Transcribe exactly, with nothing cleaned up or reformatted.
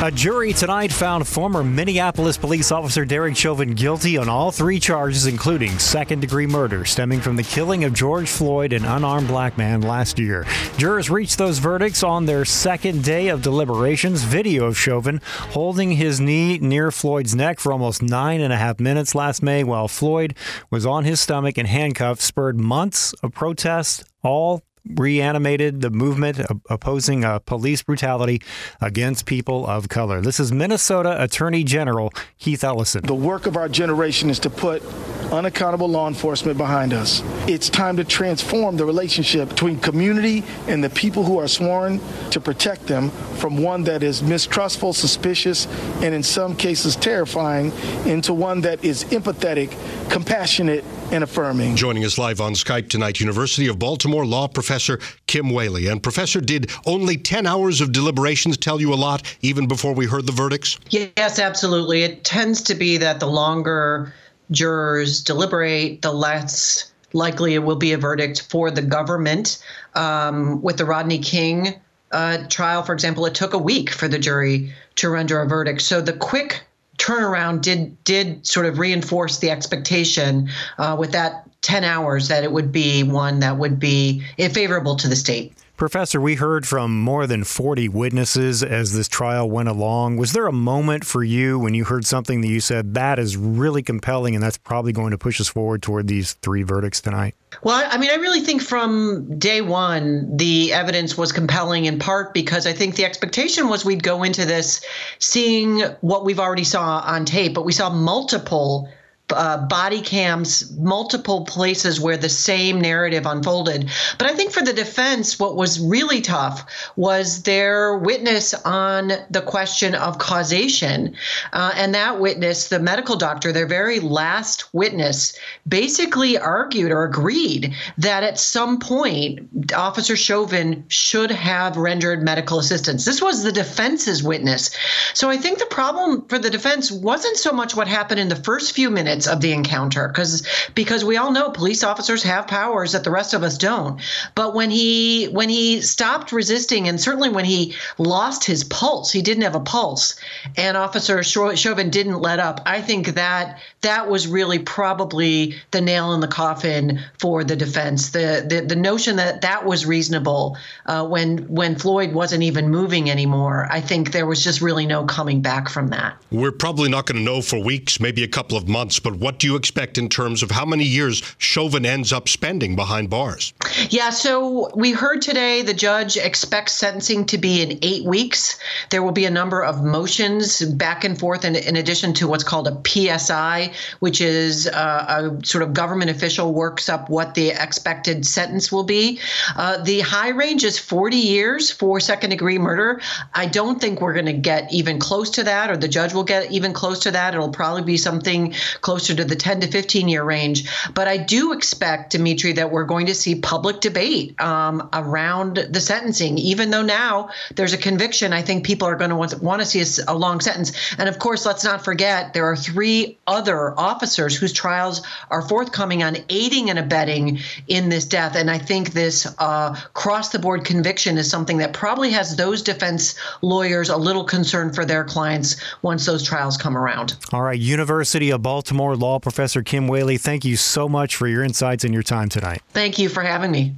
A jury tonight found former Minneapolis police officer Derek Chauvin guilty on all three charges, including second-degree murder stemming from the killing of George Floyd, an unarmed black man, last year. Jurors reached those verdicts on their second day of deliberations. Video of Chauvin holding his knee near Floyd's neck for almost nine and a half minutes last May while Floyd was on his stomach and handcuffed spurred months of protests, all reanimated the movement opposing uh, police brutality against people of color. This is Minnesota Attorney General Keith Ellison. The work of our generation is to put unaccountable law enforcement behind us. It's time to transform the relationship between community and the people who are sworn to protect them from one that is mistrustful, suspicious, and in some cases terrifying, into one that is empathetic, compassionate, and affirming. Joining us live on Skype tonight, University of Baltimore law professor Kim Whaley. And Professor, did only ten hours of deliberations tell you a lot even before we heard the verdicts? Yes, absolutely. It tends to be that the longer jurors deliberate, the less likely it will be a verdict for the government. Um, with the Rodney King uh, trial, for example, it took a week for the jury to render a verdict. So the quick turnaround did did sort of reinforce the expectation uh, with that ten hours that it would be one that would be favorable to the state. Professor, we heard from more than forty witnesses as this trial went along. Was there a moment for you when you heard something that you said, that is really compelling and that's probably going to push us forward toward these three verdicts tonight? Well, I mean, I really think from day one, the evidence was compelling in part because I think the expectation was we'd go into this seeing what we've already saw on tape, but we saw multiple Uh, body cams, multiple places where the same narrative unfolded. But I think for the defense, what was really tough was their witness on the question of causation. Uh, and that witness, the medical doctor, their very last witness, basically argued or agreed that at some point, Officer Chauvin should have rendered medical assistance. This was the defense's witness. So I think the problem for the defense wasn't so much what happened in the first few minutes of the encounter, because because we all know police officers have powers that the rest of us don't. But when he when he stopped resisting, and certainly when he lost his pulse, he didn't have a pulse, and Officer Chauvin didn't let up, I think that that was really probably the nail in the coffin for the defense. The the, the notion that that was reasonable uh, when when Floyd wasn't even moving anymore, I think there was just really no coming back from that. We're probably not going to know for weeks, maybe a couple of months, but what do you expect in terms of how many years Chauvin ends up spending behind bars? Yeah, so we heard today the judge expects sentencing to be in eight weeks. There will be a number of motions back and forth in, in addition to what's called a P S I, which is uh, a sort of government official works up what the expected sentence will be. Uh, the high range is forty years for second degree murder. I don't think we're going to get even close to that, or the judge will get even close to that. It'll probably be something closer to the ten to fifteen year range. But I do expect, Dimitri, that we're going to see public debate um, around the sentencing. Even though now there's a conviction, I think people are going to want, want to see a, a long sentence. And of course, let's not forget, there are three other officers whose trials are forthcoming on aiding and abetting in this death. And I think this uh, cross-the-board conviction is something that probably has those defense lawyers a little concerned for their clients once those trials come around. All right, University of Baltimore law professor Kim Whaley, thank you so much for your insights and your time tonight. Thank you for having me.